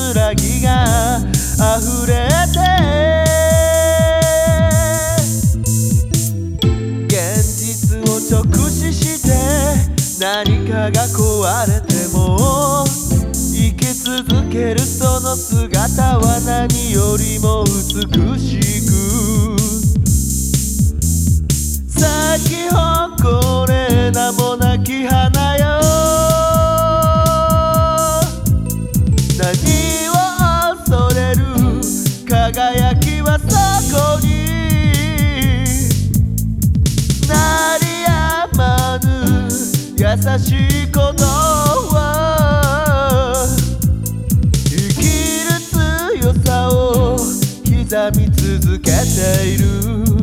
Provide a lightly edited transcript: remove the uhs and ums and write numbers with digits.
安らぎが溢れて現実を直視して何かが壊れても生き続けるその姿は何よりも美しく咲き誇れ名もなき花よ何を恐れる輝きはそこに鳴りやまぬ優しい鼓動は生きる強さを刻み続けている